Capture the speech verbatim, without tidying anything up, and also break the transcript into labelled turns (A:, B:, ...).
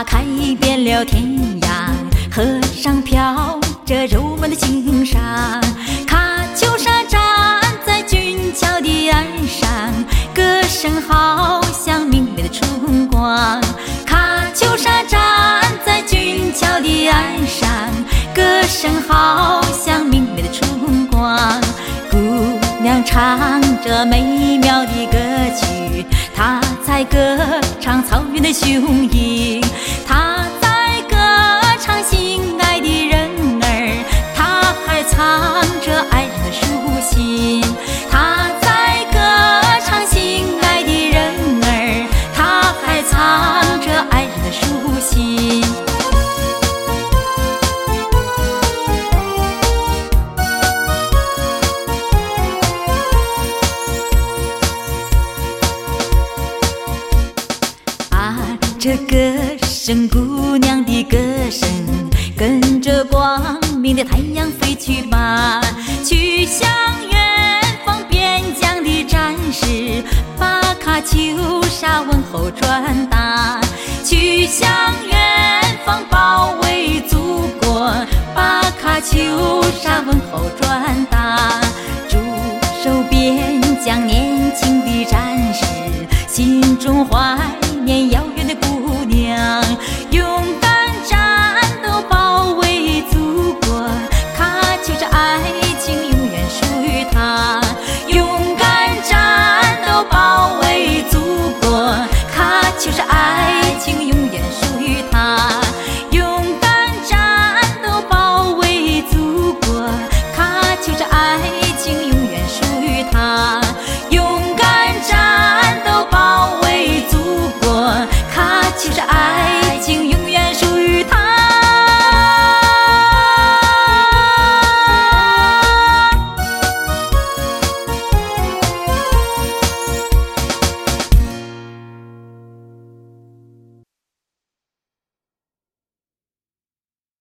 A: 它开遍了天涯，河上飘着柔软的轻纱。喀秋莎站在俊俏的岸上，歌声好像明媚的春光。喀秋莎站在俊俏的岸上，歌声好像明媚的春光。姑娘唱着美妙的歌曲，她在歌唱草原的雄鹰，她在歌唱心爱的人儿，她还藏着爱人的书信。她在歌唱心爱的人儿，她还藏着爱人的书信。这歌声，姑娘的歌声，跟着光明的太阳飞去吧，去向远方边疆的战士，把喀秋莎问候转达。去向远方保卫祖国，把喀秋莎问候转达。驻守边疆年轻的战士，心中怀念遥远的姑娘，